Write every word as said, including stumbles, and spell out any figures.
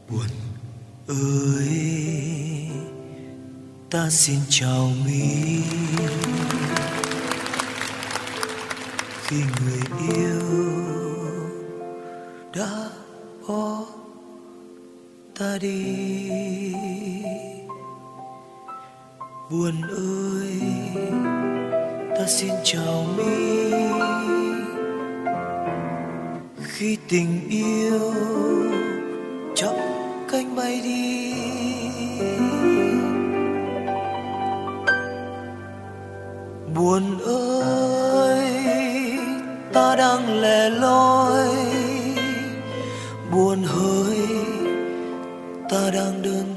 Buồn ơi, ta xin chào mi. Khi người yêu đã bỏ ta đi. Buồn ơi, ta xin chào mi. Khi tình yêu chắp cánh bay đi. Buồn ơi, ta đang lẻ loi. Buồn hơi, ta đang đơn